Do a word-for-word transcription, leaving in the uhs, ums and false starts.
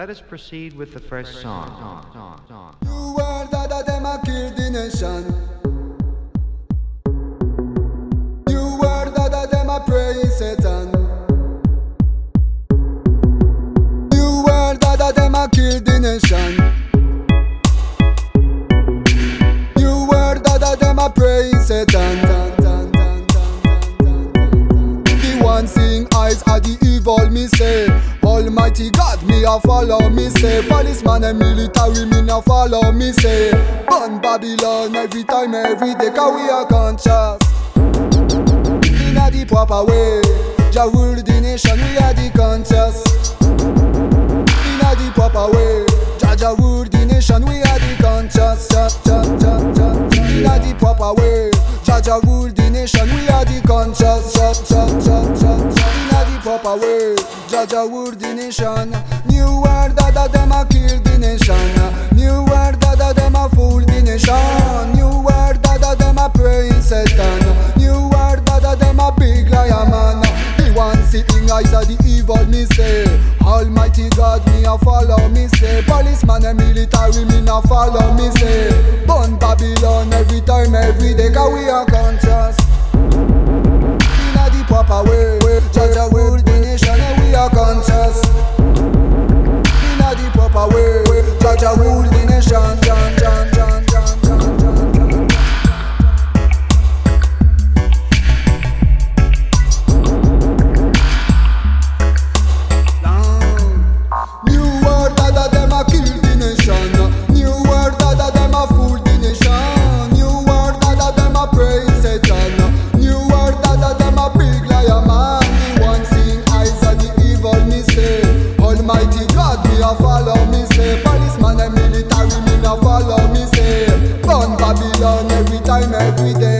Let us proceed with the first song. You were that them a kill the nation. You were that them a pray Satan. You were that them a kill the nation. You were that them a pray Satan. The one seeing eyes are the evil me say. Almighty God, me a follow me say. Policeman and military, me a follow me say. Burn Babylon every time, every day, cause we are conscious. In a the proper way, Jah rule the nation, we are the conscious. In a the proper way, Jah Jah rule the nation, we are the conscious. In a the proper way, Jah Jah rule the nation, we are the conscious. In a the proper way, Jah Jah rule the nation. New word that them a kill the nation. New word that them a fool the nation. New word that them a pray Satan. New word that them a big liar man. The one seeing eyes are the evil me say. Almighty God me a follow me say. Policeman and military me a follow me say. Burn Babylon every time, every day, cause we are conscious. In a the proper way, Jah Jah rule the nation and we are conscious. In a the proper way, Jah Jah rule the nation. John, John, John, John, John, John, John. New word that them a kill the nation. New word that them a fool the nation. New word that them a pray Satan. New word that them a big liar man. The one seeing eyes are the evil me say. Almighty God me a follow me say. Policeman and military me a follow me say. Burn Babylon every time, every day.